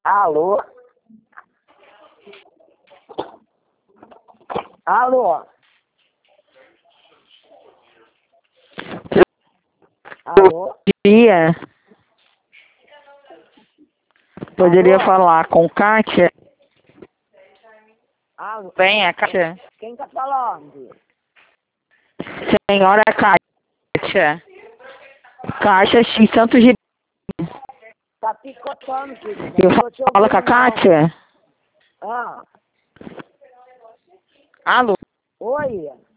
Alô? Alô? Alô? Dia. Poderia Alô? falar com Kátia? Alô? Bem, a Kátia. Quem tá falando? Senhora Kátia. Caixa X Santos de... Tá picotando, querida. Eu Não tô te falo com a ouvindo, não. Kátia? Ah, Alô? oi.